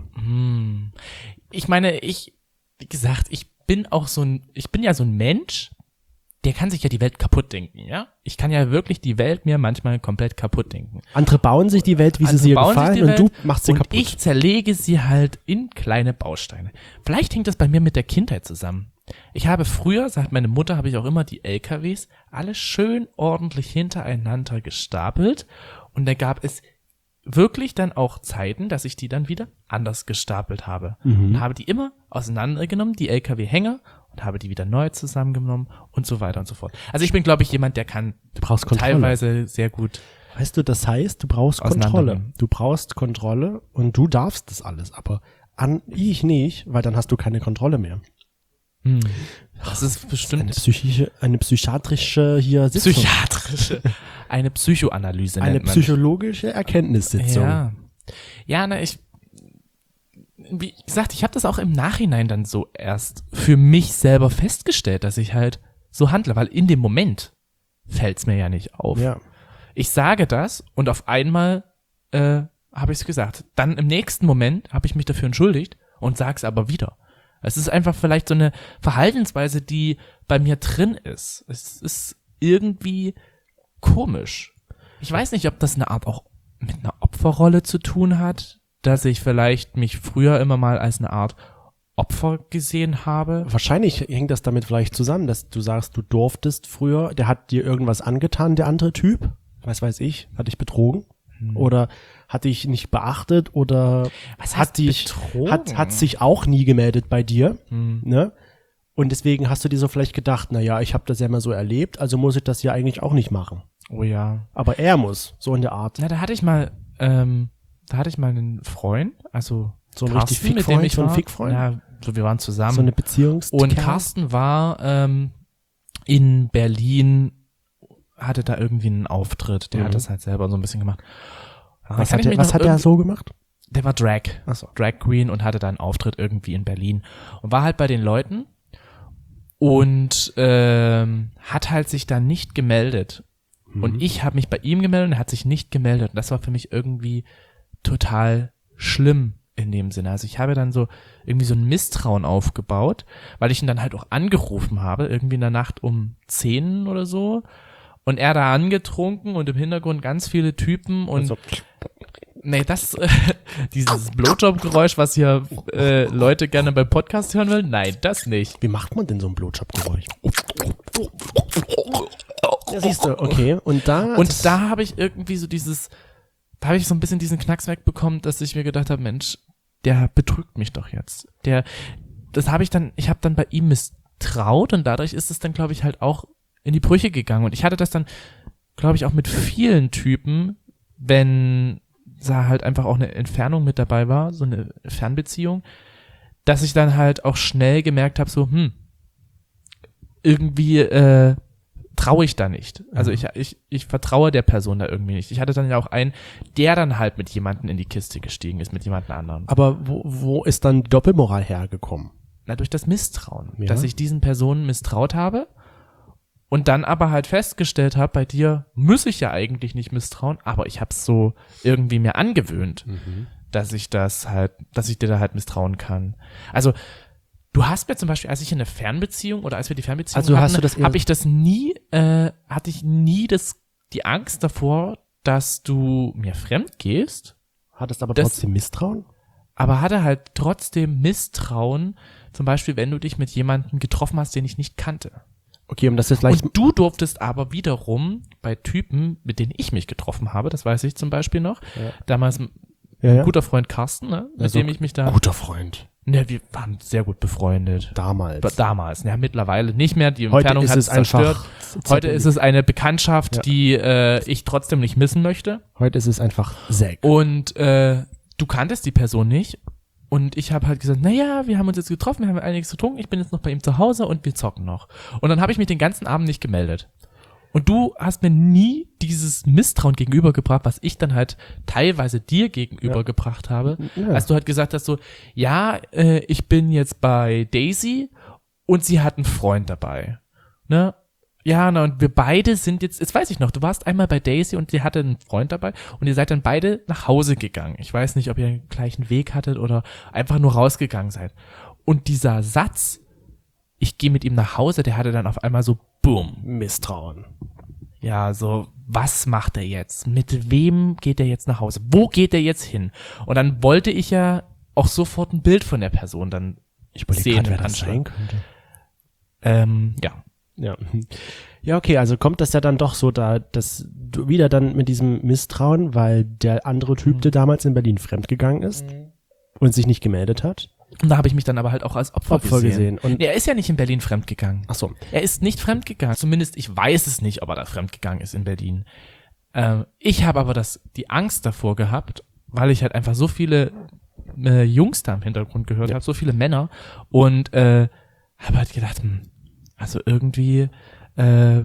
Ich meine, ich, wie gesagt, ich bin auch so ein, ich bin ja so ein Mensch, der kann sich ja die Welt kaputt denken, ja? Ich kann ja wirklich die Welt mir manchmal komplett kaputt denken. Andere bauen sich die Welt, wie sie Andere sie ihr bauen sich gefallen die und Welt du machst sie und kaputt. ich zerlege sie halt in kleine Bausteine. Vielleicht hängt das bei mir mit der Kindheit zusammen. Ich habe früher, sagt meine Mutter, habe ich auch immer die L K Ws alle schön ordentlich hintereinander gestapelt und da gab es wirklich dann auch Zeiten, dass ich die dann wieder anders gestapelt habe. Mhm. Und habe die immer auseinandergenommen, die L K W-Hänger, und habe die wieder neu zusammengenommen und so weiter und so fort. Also ich bin, glaube ich, jemand, der kann Du brauchst Kontrolle. teilweise sehr gut. Weißt du, das heißt, du brauchst Kontrolle. Auseinandernehmen. Du brauchst Kontrolle und du darfst das alles, aber an ich nicht, weil dann hast du keine Kontrolle mehr. Hm. Das ist Eine bestimmt psychische, eine psychiatrische hier Sitzung. psychiatrische, eine Psychoanalyse eine nennt man. psychologische Erkenntnissitzung. Ja, ja, na, ich, wie gesagt, ich habe das auch im Nachhinein dann so erst für mich selber festgestellt, dass ich halt so handle, weil in dem Moment fällt's mir ja nicht auf. Ja. Ich sage das und auf einmal äh, habe ich es gesagt. Dann im nächsten Moment habe ich mich dafür entschuldigt und sag's aber wieder. Es ist einfach vielleicht so eine Verhaltensweise, die bei mir drin ist. Es ist irgendwie komisch. Ich weiß nicht, ob das eine Art auch mit einer Opferrolle zu tun hat, dass ich vielleicht mich früher immer mal als eine Art Opfer gesehen habe. Wahrscheinlich hängt das damit vielleicht zusammen, dass du sagst, du durftest früher, der hat dir irgendwas angetan, der andere Typ, was weiß ich, hat dich betrogen oder hat dich nicht beachtet oder Was hat heißt dich, betrogen? hat, hat sich auch nie gemeldet bei dir, Hm. ne? Und deswegen hast du dir so vielleicht gedacht, na ja, ich habe das ja mal so erlebt, also muss ich das ja eigentlich auch nicht machen. Oh ja. Aber er muss, so in der Art. Na, da hatte ich mal, ähm, da hatte ich mal einen Freund, also So ein Carsten, richtig mit dem Fickfreund, ich so ein war. Fickfreund? Ja, so wir waren zusammen. So eine Beziehungs- Und Carsten war ähm, in Berlin, hatte da irgendwie einen Auftritt. Der Mhm. hat das halt selber so ein bisschen gemacht. Da Was kann hat, ich der, mich was noch hat er irgend- so gemacht? Der war Drag. Ach so. Drag Queen und hatte da einen Auftritt irgendwie in Berlin. Und war halt bei den Leuten und ähm, hat halt sich da nicht gemeldet. Mhm. Und ich habe mich bei ihm gemeldet und er hat sich nicht gemeldet. Und das war für mich irgendwie total schlimm in dem Sinne. Also ich habe dann so irgendwie so ein Misstrauen aufgebaut, weil ich ihn dann halt auch angerufen habe, irgendwie in der Nacht um zehn oder so. Und er da angetrunken und im Hintergrund ganz viele Typen und Also, nee, das, äh, dieses Blowjob-Geräusch, was hier äh, Leute gerne beim Podcast hören wollen, nein, das nicht. wie macht man denn so ein Blowjob-Geräusch? Ja, siehst du, okay. Und da, Und da habe ich irgendwie so dieses, da habe ich so ein bisschen diesen Knacks wegbekommen, dass ich mir gedacht habe, Mensch, der betrügt mich doch jetzt. Der, das habe ich dann, ich habe dann bei ihm misstraut und dadurch ist es dann, glaube ich, halt auch in die Brüche gegangen. Und ich hatte das dann, glaube ich, auch mit vielen Typen, wenn da halt einfach auch eine Entfernung mit dabei war, so eine Fernbeziehung, dass ich dann halt auch schnell gemerkt habe, so, hm, irgendwie äh, traue ich da nicht. Also ich, ich, ich vertraue der Person da irgendwie nicht. Ich hatte dann ja auch einen, der dann halt mit jemandem in die Kiste gestiegen ist, mit jemand anderen. aber wo, wo ist dann die Doppelmoral hergekommen? Na, durch das Misstrauen. Ja. Dass ich diesen Personen misstraut habe und dann aber halt festgestellt habe, bei dir muss ich ja eigentlich nicht misstrauen, aber ich habe es so irgendwie mir angewöhnt, dass ich das halt, dass ich dir da halt misstrauen kann. Also du hast mir zum Beispiel, als ich in eine Fernbeziehung oder als wir die Fernbeziehung Also hast hatten, du das eher- habe ich das nie, äh, hatte ich nie das, die Angst davor, dass du mir fremd gehst, Hattest aber Das- trotzdem Misstrauen? aber hatte halt trotzdem Misstrauen, zum Beispiel, wenn du dich mit jemandem getroffen hast, den ich nicht kannte. Okay, um das jetzt vielleicht. Und du durftest aber wiederum bei Typen, mit denen ich mich getroffen habe, das weiß ich zum Beispiel noch, Ja. damals ein ja, ja. guter Freund Carsten, ne, mit Also, dem ich mich da, Guter Freund. ne, wir waren sehr gut befreundet. Damals. Aber damals, ja, mittlerweile nicht mehr, die Heute Entfernung ist hat es es zerstört. einfach. Heute ist es eine Bekanntschaft, Ja. die äh, ich trotzdem nicht missen möchte. Heute ist es einfach Zack. Und äh, du kanntest die Person nicht. Und ich habe halt gesagt, naja, wir haben uns jetzt getroffen, wir haben einiges getrunken, ich bin jetzt noch bei ihm zu Hause und wir zocken noch. Und dann habe ich mich den ganzen Abend nicht gemeldet. Und du hast mir nie dieses Misstrauen gegenübergebracht, was ich dann halt teilweise dir gegenübergebracht habe. Ja. Als du halt gesagt hast so, ja, äh, ich bin jetzt bei Daisy und sie hat einen Freund dabei. Ne? Ja, na, und wir beide sind jetzt, jetzt weiß ich noch, du warst einmal bei Daisy und sie hatte einen Freund dabei und ihr seid dann beide nach Hause gegangen. Ich weiß nicht, ob ihr den gleichen Weg hattet oder einfach nur rausgegangen seid. Und dieser Satz, ich gehe mit ihm nach Hause, der hatte dann auf einmal so, boom. Misstrauen. Ja, so, was macht er jetzt? Mit wem geht er jetzt nach Hause? Wo geht er jetzt hin? Und dann wollte ich ja auch sofort ein Bild von der Person dann Ich überlege sehen gerade, wer und das anschauen. sein könnte. Ähm, ja. Ja. Ja, okay, also kommt das ja dann doch so da, dass du wieder dann mit diesem Misstrauen, weil der andere Typ, der damals in Berlin fremdgegangen ist und sich nicht gemeldet hat, Und da habe ich mich dann aber halt auch als Opfer, Opfer gesehen. gesehen. Und Nee, er ist ja nicht in Berlin fremdgegangen. ach so, Er ist nicht fremdgegangen. Zumindest ich weiß es nicht, ob er da fremdgegangen ist in Berlin. Ähm, ich habe aber das, die Angst davor gehabt, weil ich halt einfach so viele äh, Jungs da im Hintergrund gehört Ja. habe, so viele Männer und äh, habe halt gedacht, hm, also irgendwie, äh,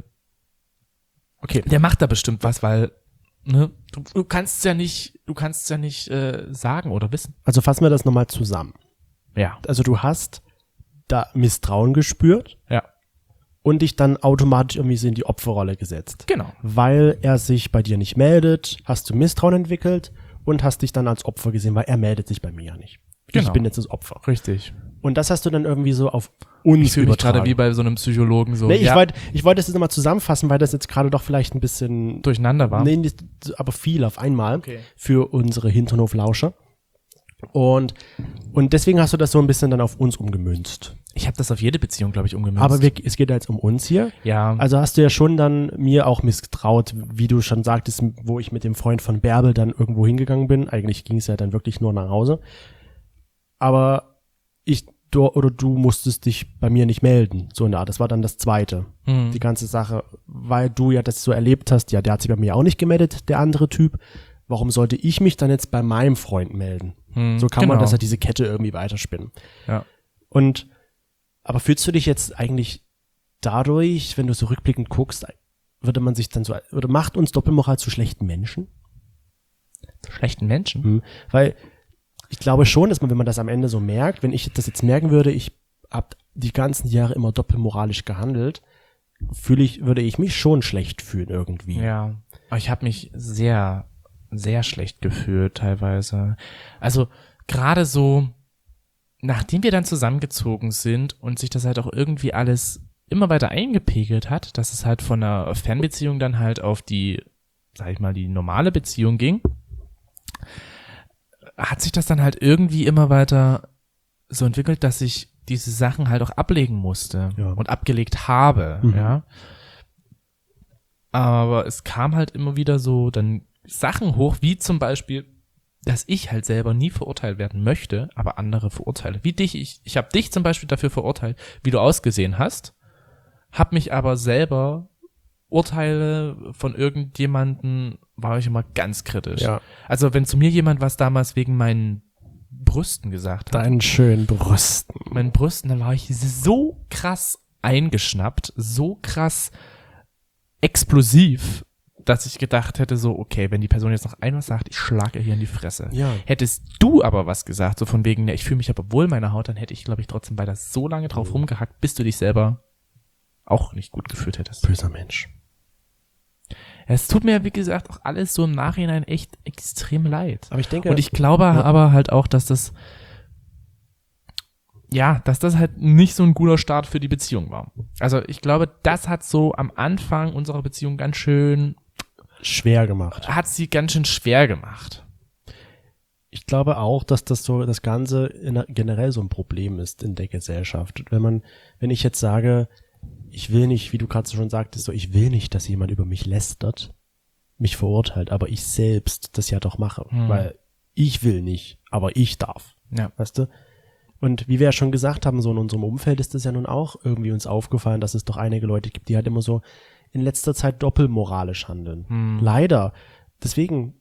okay. der macht da bestimmt was, weil ne, du, du kannst es ja nicht, du kannst es ja nicht äh, sagen oder wissen. Also fassen wir das nochmal zusammen. Ja, Also du hast da Misstrauen gespürt ja, und dich dann automatisch irgendwie so in die Opferrolle gesetzt. genau. Weil er sich bei dir nicht meldet, hast du Misstrauen entwickelt und hast dich dann als Opfer gesehen, weil er meldet sich bei mir ja nicht. Ich Genau. bin jetzt das Opfer. Richtig. Und das hast du dann irgendwie so auf uns Ich fühle mich übertragen. gerade wie bei so einem Psychologen so. Nee, ich ja, wollte ich wollte das jetzt nochmal zusammenfassen, weil das jetzt gerade doch vielleicht ein bisschen, durcheinander war. nee, nicht, aber viel auf einmal Okay. für unsere Hinternhoflauscher. Und, und deswegen hast du das so ein bisschen dann auf uns umgemünzt. Ich habe das auf jede Beziehung, glaube ich, umgemünzt. Aber wir, es geht ja jetzt um uns hier. ja, Also hast du ja schon dann mir auch misstraut, wie du schon sagtest, wo ich mit dem Freund von Bärbel dann irgendwo hingegangen bin. Eigentlich ging es ja dann wirklich nur nach Hause. Aber ich, du, oder du musstest dich bei mir nicht melden. So eine Art. Das war dann das Zweite. Mhm. Die ganze Sache, weil du ja das so erlebt hast. Ja, der hat sich bei mir auch nicht gemeldet, der andere Typ. Warum sollte ich mich dann jetzt bei meinem Freund melden? Mhm, So kann genau. man das ja diese Kette irgendwie weiterspinnen. Ja. Und, aber fühlst du dich jetzt eigentlich dadurch, wenn du so rückblickend guckst, würde man sich dann so, oder macht uns Doppelmoral zu schlechten Menschen? Schlechten Menschen. Hm. Weil ich glaube schon, dass man, wenn man das am Ende so merkt, wenn ich das jetzt merken würde, ich habe die ganzen Jahre immer doppelmoralisch gehandelt, fühle ich, würde ich mich schon schlecht fühlen irgendwie. Ja. Aber ich habe mich sehr, sehr schlecht gefühlt teilweise. Also gerade so, nachdem wir dann zusammengezogen sind und sich das halt auch irgendwie alles immer weiter eingepegelt hat, dass es halt von einer Fernbeziehung dann halt auf die, sag ich mal, die normale Beziehung ging, hat sich das dann halt irgendwie immer weiter so entwickelt, dass ich diese Sachen halt auch ablegen musste Ja. und abgelegt habe, Mhm. ja. Aber es kam halt immer wieder so dann Sachen hoch, wie zum Beispiel, dass ich halt selber nie verurteilt werden möchte, aber andere verurteile. Wie dich, ich, ich habe dich zum Beispiel dafür verurteilt, wie du ausgesehen hast, hab mich aber selber Urteile von irgendjemanden, war ich immer ganz kritisch. Ja. Also wenn zu mir jemand was damals wegen meinen Brüsten gesagt hat, Deinen schönen Brüsten. meinen Brüsten, dann war ich so krass eingeschnappt, so krass explosiv, dass ich gedacht hätte so, okay, wenn die Person jetzt noch einmal sagt, ich schlage ihr hier in die Fresse. Ja. Hättest du aber was gesagt, so von wegen, ja, ich fühle mich aber wohl meiner Haut, dann hätte ich, glaube ich, trotzdem weiter so lange drauf rumgehackt, bis du dich selber auch nicht gut gefühlt hättest. Böser Mensch. Es tut mir, wie gesagt, auch alles so im Nachhinein echt extrem leid. Aber ich denke, Und ich glaube Ja. aber halt auch, dass das, ja, dass das halt nicht so ein guter Start für die Beziehung war. Also ich glaube, das hat so am Anfang unserer Beziehung ganz schön, schwer gemacht. hat sie ganz schön schwer gemacht. Ich glaube auch, dass das so das Ganze in, generell so ein Problem ist in der Gesellschaft. Wenn man, wenn ich jetzt sage, ich will nicht, wie du gerade schon sagtest, so, ich will nicht, dass jemand über mich lästert, mich verurteilt, aber ich selbst das ja doch mache, Hm. weil ich will nicht, aber ich darf, Ja. weißt du? Und wie wir ja schon gesagt haben, so in unserem Umfeld ist es ja nun auch irgendwie uns aufgefallen, dass es doch einige Leute gibt, die halt immer so in letzter Zeit doppelmoralisch handeln. Hm. Leider. Deswegen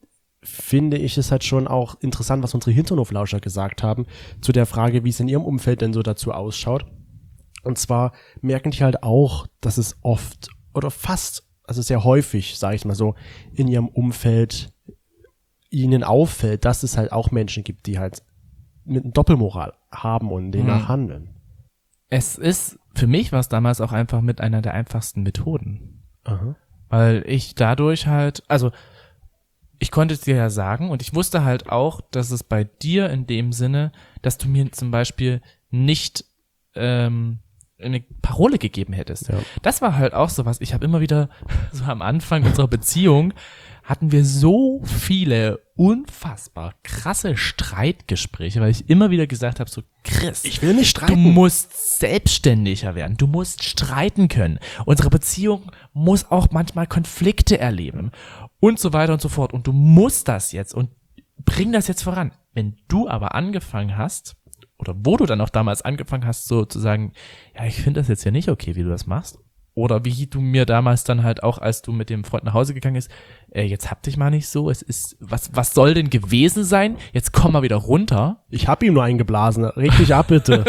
finde ich es halt schon auch interessant, was unsere Hinternhoflauscher gesagt haben, zu der Frage, wie es in ihrem Umfeld denn so dazu ausschaut. Und zwar merken die halt auch, dass es oft oder fast, also sehr häufig, sage ich mal so, in ihrem Umfeld ihnen auffällt, dass es halt auch Menschen gibt, die halt mit einer Doppelmoral haben und demnach Mhm. handeln. Es ist, für mich war es damals auch einfach mit einer der einfachsten Methoden. Aha. Weil ich dadurch halt, also ich konnte es dir ja sagen und ich wusste halt auch, dass es bei dir in dem Sinne, dass du mir zum Beispiel nicht ähm, eine Parole gegeben hättest. Ja. Das war halt auch sowas. Ich habe immer wieder, so am Anfang unserer Beziehung, hatten wir so viele unfassbar krasse Streitgespräche, weil ich immer wieder gesagt habe, so Chris, Ich will nicht du streiten. musst selbstständiger werden, du musst streiten können. Unsere Beziehung muss auch manchmal Konflikte erleben und so weiter und so fort. Und du musst das jetzt und bring das jetzt voran. Wenn du aber angefangen hast, oder wo du dann auch damals angefangen hast, so zu sagen, ja, ich finde das jetzt ja nicht okay, wie du das machst. Oder wie du mir damals dann halt auch, als du mit dem Freund nach Hause gegangen bist, äh, jetzt hab dich mal nicht so, es ist, was, was soll denn gewesen sein? Jetzt komm mal wieder runter. Ich hab ihm nur eingeblasen. Reg dich ab, bitte.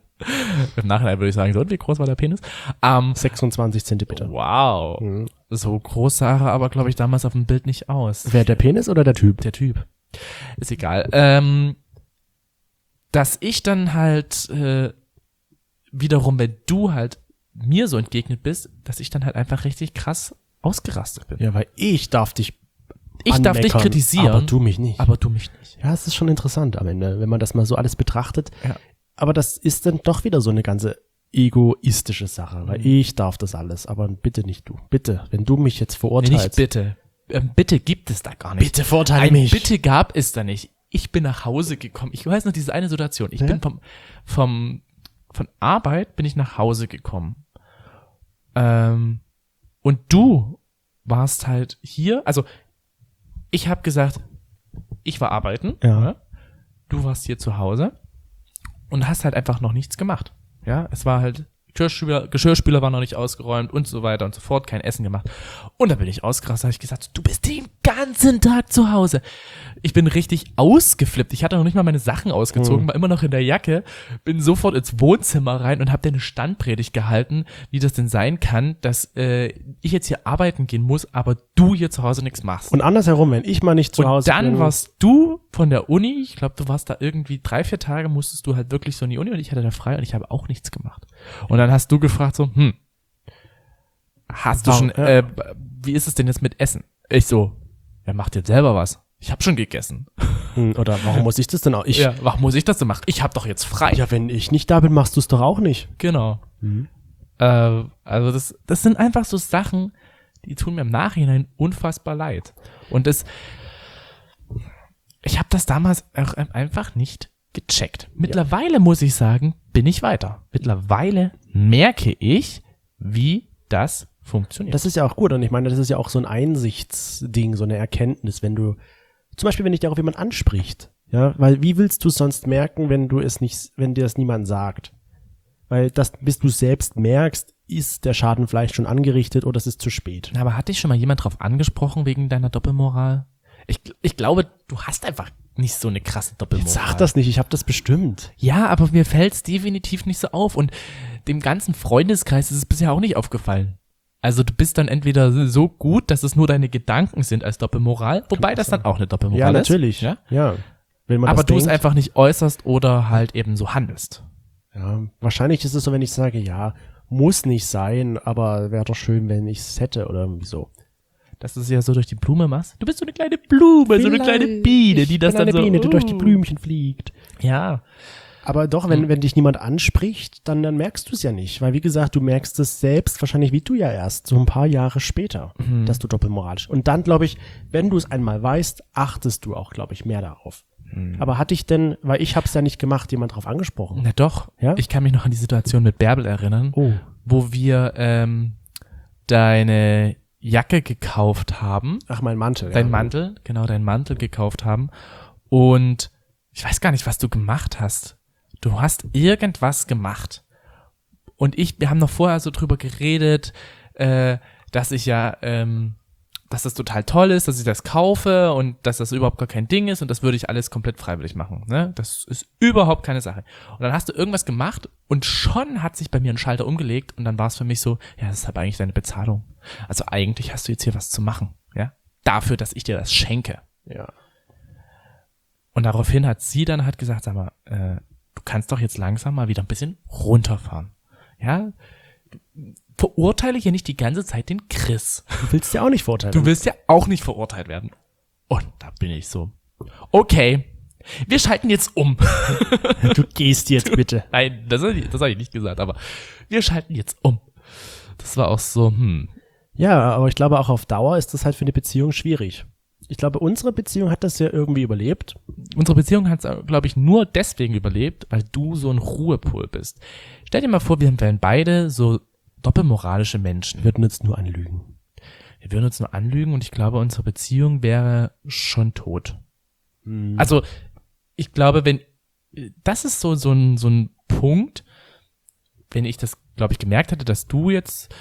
Im Nachhinein würde ich sagen, so, und wie groß war der Penis? Ähm, sechsundzwanzig Zentimeter. wow. Mhm. So groß sah er aber, glaube ich, damals auf dem Bild nicht aus. Wer, der Penis oder der Typ? Der Typ. Ist egal. Ähm, dass ich dann halt äh, wiederum, wenn du halt mir so entgegnet bist, dass ich dann halt einfach richtig krass ausgerastet bin. Ja, weil ich darf dich Ich darf dich anmeckern, kritisieren, aber du mich nicht. aber du mich nicht. Ja, es ist schon interessant am Ende, wenn man das mal so alles betrachtet. Ja. Aber das ist dann doch wieder so eine ganze egoistische Sache, weil Mhm. ich darf das alles, aber bitte nicht du. Bitte, wenn du mich jetzt Nee, verurteilst. nicht bitte. Ähm, bitte gibt es da gar nicht. Bitte verurteile Ein mich. Bitte gab es da nicht. Ich bin nach Hause gekommen. Ich weiß noch diese eine Situation. Ich Ja? bin vom, vom, von Arbeit bin ich nach Hause gekommen. Ähm, und du warst halt hier. Also, ich habe gesagt, ich war arbeiten. Ja. ne? Du warst hier zu Hause und hast halt einfach noch nichts gemacht. Ja, es war halt, Geschirrspüler, Geschirrspüler war noch nicht ausgeräumt und so weiter und so fort, kein Essen gemacht. Und da bin ich ausgerastet, habe ich gesagt, du bist den ganzen Tag zu Hause. Ich bin richtig ausgeflippt. Ich hatte noch nicht mal meine Sachen ausgezogen, Mhm. war immer noch in der Jacke, bin sofort ins Wohnzimmer rein und habe dir eine Standpredigt gehalten, wie das denn sein kann, dass äh, ich jetzt hier arbeiten gehen muss, aber du hier zu Hause nichts machst. Und andersherum, wenn ich mal nicht zu Und Hause dann bin. warst du von der Uni, ich glaube, du warst da irgendwie drei, vier Tage, musstest du halt wirklich so in die Uni und ich hatte da frei und ich habe auch nichts gemacht. Und dann hast du gefragt so, hm, hast du Warum? schon, Ja. äh, wie ist es denn jetzt mit Essen? Ich so, ja, macht jetzt selber was. Ich habe schon gegessen. Hm, Oder warum muss ich das denn auch? Ich, Ja, warum muss ich das denn machen? Ich habe doch jetzt frei. ja, wenn ich nicht da bin, machst du es doch auch nicht. Genau. Mhm. Äh, also das, das sind einfach so Sachen, die tun mir im Nachhinein unfassbar leid. Und das, ich habe das damals auch einfach nicht gecheckt. Mittlerweile muss ich sagen, bin ich weiter. Mittlerweile merke ich, wie das funktioniert. Das ist ja auch gut und ich meine, das ist ja auch so ein Einsichtsding, so eine Erkenntnis, wenn du, zum Beispiel, wenn dich darauf jemand anspricht, ja, weil wie willst du es sonst merken, wenn du es nicht, wenn dir das niemand sagt? Weil das, bis du selbst merkst, ist der Schaden vielleicht schon angerichtet oder es ist zu spät. Aber hat dich schon mal jemand drauf angesprochen wegen deiner Doppelmoral? Ich, ich glaube, du hast einfach nicht so eine krasse Doppelmoral. Jetzt sag das nicht, ich habe das bestimmt. Ja, aber mir fällt's definitiv nicht so auf und dem ganzen Freundeskreis ist es bisher auch nicht aufgefallen. Also du bist dann entweder so gut, dass es nur deine Gedanken sind als Doppelmoral, wobei das dann auch eine Doppelmoral Ja, ist. natürlich. Ja? ja. Wenn man Aber das du es denkt, einfach nicht äußerst oder halt eben so handelst. ja, wahrscheinlich ist es so, wenn ich sage, ja, muss nicht sein, aber wäre doch schön, wenn ich es hätte oder irgendwie so. Dass du es ja so durch die Blume machst. Du bist so eine kleine Blume, so eine kleine Biene, die Ich das bin dann eine so... Biene, die durch die uh. Blümchen fliegt. Ja. Aber doch, wenn, wenn dich niemand anspricht, dann, dann merkst du es ja nicht. Weil, wie gesagt, du merkst es selbst wahrscheinlich wie du ja erst, so ein paar Jahre später, Mhm. dass du doppelmoralisch. Und dann, glaube ich, wenn du es einmal weißt, achtest du auch, glaube ich, mehr darauf. Mhm. Aber hatte ich denn, weil ich habe es ja nicht gemacht, jemand drauf angesprochen? Na doch. Ja? Ich kann mich noch an die Situation mit Bärbel erinnern, Oh. wo wir ähm, deine Jacke gekauft haben. Ach, mein Mantel. Dein ja. Mantel, genau, dein Mantel gekauft haben. Und ich weiß gar nicht, was du gemacht hast. Du hast irgendwas gemacht. Und ich, wir haben noch vorher so drüber geredet, äh, dass ich ja, ähm, dass das total toll ist, dass ich das kaufe und dass das überhaupt gar kein Ding ist und das würde ich alles komplett freiwillig machen. Ne? Das ist überhaupt keine Sache. Und dann hast du irgendwas gemacht und schon hat sich bei mir ein Schalter umgelegt und dann war es für mich so, ja, das ist aber eigentlich deine Bezahlung. Also eigentlich hast du jetzt hier was zu machen, ja, dafür, dass ich dir das schenke. Ja. Und daraufhin hat sie dann halt gesagt, sag mal, äh, du kannst doch jetzt langsam mal wieder ein bisschen runterfahren. Ja, verurteile hier nicht die ganze Zeit den Chris. Du willst ja auch nicht verurteilen. Du willst ja auch nicht verurteilt werden. Und da bin ich so, okay, wir schalten jetzt um. Du gehst jetzt bitte. Nein, das habe ich, das hab ich nicht gesagt, aber wir schalten jetzt um. Das war auch so, hm. Ja, aber ich glaube auch auf Dauer ist das halt für eine Beziehung schwierig. Ich glaube, unsere Beziehung hat das ja irgendwie überlebt. Unsere Beziehung hat es, glaube ich, nur deswegen überlebt, weil du so ein Ruhepol bist. Stell dir mal vor, wir wären beide so doppelmoralische Menschen. Wir würden jetzt nur anlügen. Wir würden uns nur anlügen und ich glaube, unsere Beziehung wäre schon tot. Hm. Also, ich glaube, wenn, das ist so, so ein, so ein Punkt, wenn ich das, glaube ich, gemerkt hätte, dass du jetzt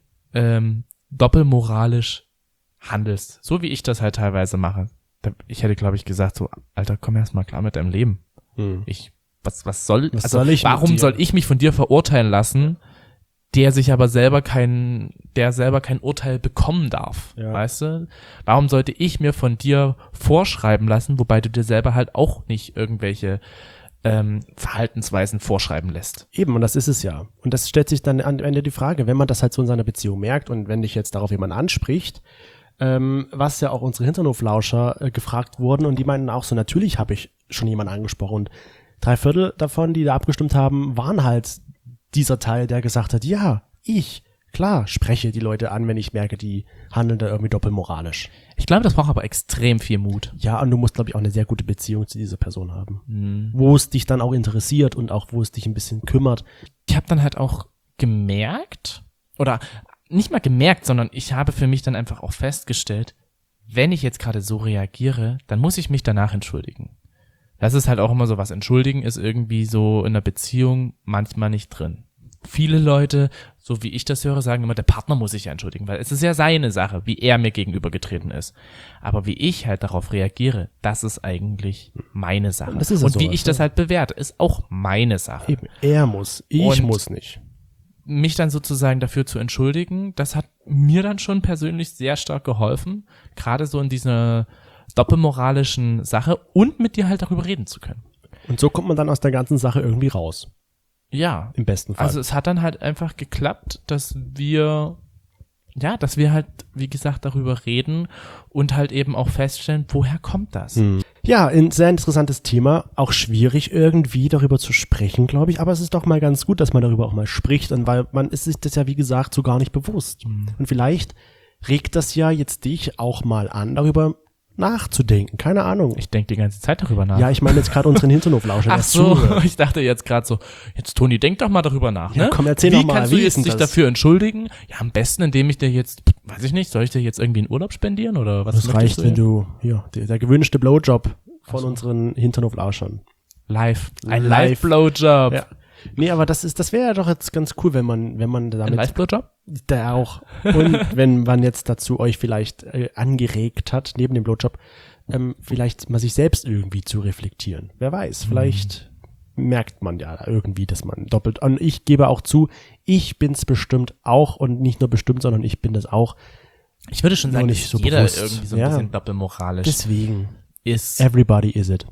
ähm, doppelmoralisch handelst, so wie ich das halt teilweise mache. Ich hätte, glaube ich, gesagt, so, Alter, komm erst mal klar mit deinem Leben. Hm. Ich, was, was soll, Was also, soll ich mit warum dir? soll ich mich von dir verurteilen lassen, der sich aber selber kein, der selber kein Urteil bekommen darf, Ja. weißt du? Warum sollte ich mir von dir vorschreiben lassen, wobei du dir selber halt auch nicht irgendwelche ähm, Verhaltensweisen vorschreiben lässt? Eben, und das ist es ja. Und das stellt sich dann am Ende die Frage, wenn man das halt so in seiner Beziehung merkt und wenn dich jetzt darauf jemand anspricht, ähm, was ja auch unsere Hinternhoflauscher äh, gefragt wurden und die meinten auch so, natürlich habe ich schon jemanden angesprochen und drei Viertel davon, die da abgestimmt haben, waren halt dieser Teil, der gesagt hat, ja, ich, klar, spreche die Leute an, wenn ich merke, die handeln da irgendwie doppelmoralisch. Ich glaube, das braucht aber extrem viel Mut. Ja, und du musst, glaube ich, auch eine sehr gute Beziehung zu dieser Person haben. Mhm. Wo es dich dann auch interessiert und auch wo es dich ein bisschen kümmert. Ich habe dann halt auch gemerkt, oder nicht mal gemerkt, sondern ich habe für mich dann einfach auch festgestellt, wenn ich jetzt gerade so reagiere, dann muss ich mich danach entschuldigen. Das ist halt auch immer so was. Entschuldigen ist irgendwie so in einer Beziehung manchmal nicht drin. Viele Leute, so wie ich das höre, sagen immer, der Partner muss sich ja entschuldigen, weil es ist ja seine Sache, wie er mir gegenübergetreten ist. Aber wie ich halt darauf reagiere, das ist eigentlich meine Sache. Das ist ja Und wie sowas, ich das ja. halt bewerte, ist auch meine Sache. Eben, er muss, ich Und muss nicht. Mich dann sozusagen dafür zu entschuldigen, das hat mir dann schon persönlich sehr stark geholfen, gerade so in dieser doppelmoralischen Sache und mit dir halt darüber reden zu können. Und so kommt man dann aus der ganzen Sache irgendwie raus. Ja. Im besten Fall. Also es hat dann halt einfach geklappt, dass wir, ja, dass wir halt, wie gesagt, darüber reden und halt eben auch feststellen, woher kommt das? Hm. Ja, ein sehr interessantes Thema. Auch schwierig irgendwie darüber zu sprechen, glaube ich. Aber es ist doch mal ganz gut, dass man darüber auch mal spricht. Und weil man ist sich das ja, wie gesagt, so gar nicht bewusst. Hm. Und vielleicht regt das ja jetzt dich auch mal an, darüber nachzudenken. Keine Ahnung. Ich denke die ganze Zeit darüber nach. Ja, ich meine jetzt gerade unseren Hinternhoflauscher. der Ach so, zuhört. ich dachte jetzt gerade so, jetzt Toni, denk doch mal darüber nach, Ja, ne? komm, erzähl wie doch mal, kannst wie du ist jetzt denn dich das? dafür entschuldigen? Ja, am besten, indem ich dir jetzt, weiß ich nicht, soll ich dir jetzt irgendwie einen Urlaub spendieren oder was? Das möchtest reicht, du wenn jetzt? du, ja, der, der gewünschte Blowjob von so. unseren Hinternhoflauschern. Live. Ein Live. Live-Blowjob. Ja. Nee, aber das ist, das wäre ja doch jetzt ganz cool, wenn man, wenn man Ein damit, Live-Blowjob? der auch, und wenn man jetzt dazu euch vielleicht äh, angeregt hat, neben dem Blowjob, ähm, vielleicht mal sich selbst irgendwie zu reflektieren. Wer weiß, vielleicht merkt man ja irgendwie, dass man doppelt, und ich gebe auch zu, ich bin's bestimmt auch und nicht nur bestimmt, sondern ich bin das auch. Ich würde schon Nur sagen, nicht dass so jeder bewusst. irgendwie so ein Ja. bisschen doppelmoralisch Deswegen, ist. everybody is it.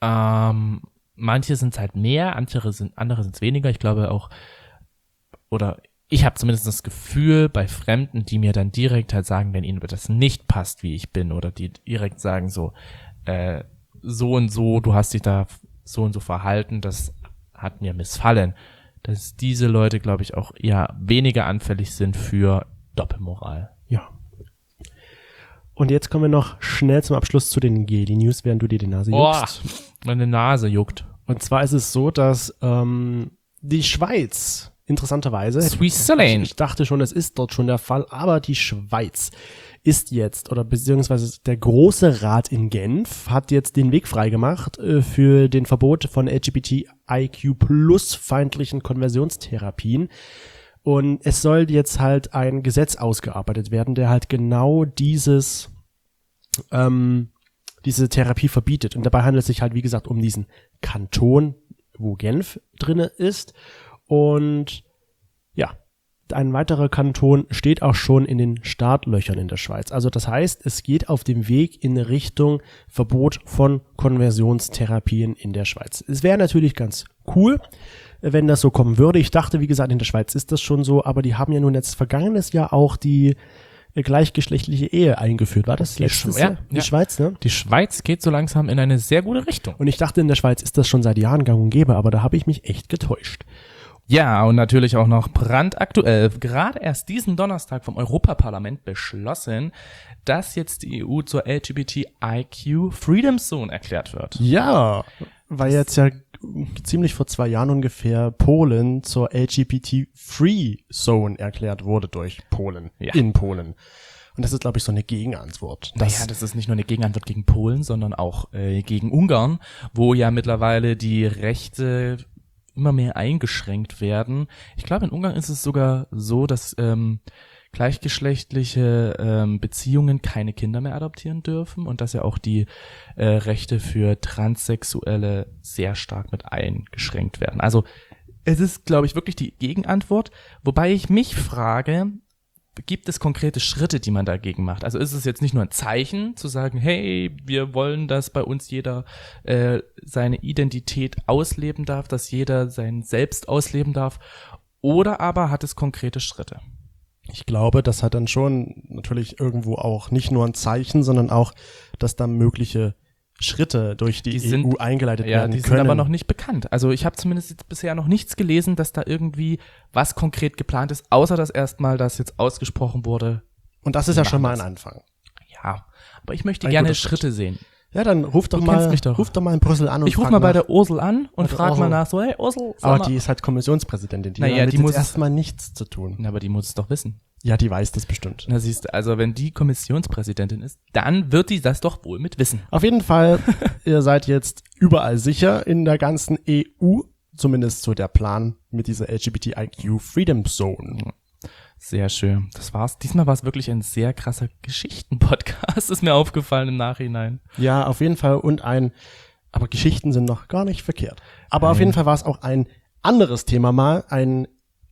Ähm, manche sind halt mehr, andere sind andere sind weniger. Ich glaube auch, oder ich habe zumindest das Gefühl bei Fremden, die mir dann direkt halt sagen, wenn ihnen das nicht passt, wie ich bin, oder die direkt sagen so, äh, so und so, du hast dich da so und so verhalten, das hat mir missfallen, dass diese Leute, glaube ich, auch eher weniger anfällig sind für Doppelmoral. Ja. Und jetzt kommen wir noch schnell zum Abschluss zu den Geli-News, während du dir die Nase Boah, juckst. meine Nase juckt. Und zwar ist es so, dass ähm, die Schweiz interessanterweise. Switzerland. Ich dachte schon, es ist dort schon der Fall, aber die Schweiz ist jetzt, oder beziehungsweise der Große Rat in Genf hat jetzt den Weg freigemacht äh, für den Verbot von L G B T I Q plus feindlichen Konversionstherapien. Und es soll jetzt halt ein Gesetz ausgearbeitet werden, der halt genau dieses, ähm, diese Therapie verbietet. Und dabei handelt es sich halt, wie gesagt, um diesen Kanton, wo Genf drinne ist. Und ja, ein weiterer Kanton steht auch schon in den Startlöchern in der Schweiz. Also das heißt, es geht auf dem Weg in Richtung Verbot von Konversionstherapien in der Schweiz. Es wäre natürlich ganz cool, wenn das so kommen würde. Ich dachte, wie gesagt, in der Schweiz ist das schon so, aber die haben ja nun jetzt vergangenes Jahr auch die gleichgeschlechtliche Ehe eingeführt. War das letztes Jahr? Die ja. Schweiz, ne? Die Schweiz geht so langsam in eine sehr gute Richtung. Und ich dachte, in der Schweiz ist das schon seit Jahren gang und gäbe, aber da habe ich mich echt getäuscht. Ja, und natürlich auch noch brandaktuell, gerade erst diesen Donnerstag vom Europaparlament beschlossen, dass jetzt die E U zur L G B T I Q Freedom Zone erklärt wird. Ja, weil jetzt ja ziemlich vor zwei Jahren ungefähr Polen zur L G B T Free Zone erklärt wurde durch Polen, Ja. in Polen. Und das ist, glaube ich, so eine Gegenantwort. Das, Naja, das ist nicht nur eine Gegenantwort gegen Polen, sondern auch äh, gegen Ungarn, wo ja mittlerweile die Rechte immer mehr eingeschränkt werden. Ich glaube, in Ungarn ist es sogar so, dass ähm, gleichgeschlechtliche ähm, Beziehungen keine Kinder mehr adoptieren dürfen und dass ja auch die äh, Rechte für Transsexuelle sehr stark mit eingeschränkt werden. Also es ist, glaube ich, wirklich die Gegenantwort, wobei ich mich frage, gibt es konkrete Schritte, die man dagegen macht? Also ist es jetzt nicht nur ein Zeichen, zu sagen, hey, wir wollen, dass bei uns jeder äh, seine Identität ausleben darf, dass jeder sein Selbst ausleben darf, oder aber hat es konkrete Schritte? Ich glaube, das hat dann schon natürlich irgendwo auch nicht nur ein Zeichen, sondern auch, dass da mögliche Schritte durch die, Die sind- E U eingeleitet Ja, werden die können. sind aber noch nicht bekannt. Also ich habe zumindest jetzt bisher noch nichts gelesen, dass da irgendwie was konkret geplant ist, außer dass erstmal das jetzt ausgesprochen wurde. Und das ist ja schon mal ein Machen Anfang. Ja, aber ich möchte Ein gerne guter Schritt. Schritte sehen. Ja, dann ruf doch Du mal, kennst mich doch. ruf doch mal in Brüssel an und Ich rufe frag mal bei nach. der Ursel an und Bei der frage mal Ursel. nach, so, hey Ursel, sag Aber mal. die ist halt Kommissionspräsidentin. Die Naja, hat damit die jetzt muss- erstmal nichts zu tun. Na, aber die muss es doch wissen. Ja, die weiß das bestimmt. Na siehst du, also wenn die Kommissionspräsidentin ist, dann wird die das doch wohl mit wissen. Auf jeden Fall, ihr seid jetzt überall sicher in der ganzen E U. Zumindest so der Plan mit dieser L G B T I Q Freedom Zone. Sehr schön. Das war's. Diesmal war es wirklich ein sehr krasser Geschichten-Podcast, ist mir aufgefallen im Nachhinein. Ja, auf jeden Fall. Und ein, aber Geschichten sind noch gar nicht verkehrt. Aber auf Nein. jeden Fall war es auch ein anderes Thema mal, ein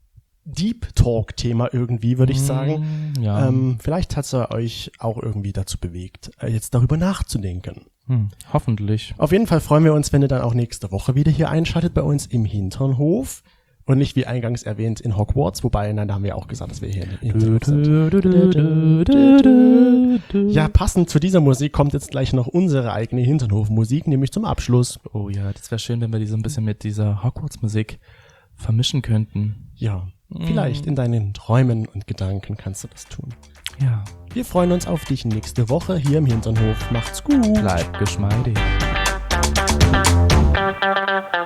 Deep Talk-Thema irgendwie, würde ich sagen. Ja. Ähm, vielleicht hat es euch auch irgendwie dazu bewegt, äh, jetzt darüber nachzudenken. Hm, hoffentlich. Auf jeden Fall freuen wir uns, wenn ihr dann auch nächste Woche wieder hier einschaltet bei uns im Hinternhof. Und nicht wie eingangs erwähnt in Hogwarts, wobei, nein, da haben wir auch gesagt, dass wir hier im Hinternhof sind. Ja, passend zu dieser Musik kommt jetzt gleich noch unsere eigene Hinternhof-Musik, nämlich zum Abschluss. Oh ja, das wäre schön, wenn wir die so ein bisschen mit dieser Hogwarts-Musik vermischen könnten. Ja, vielleicht in deinen Träumen und Gedanken kannst du das tun. Ja, Wir freuen uns auf dich nächste Woche hier im Hinternhof. Macht's gut. bleib geschmeidig.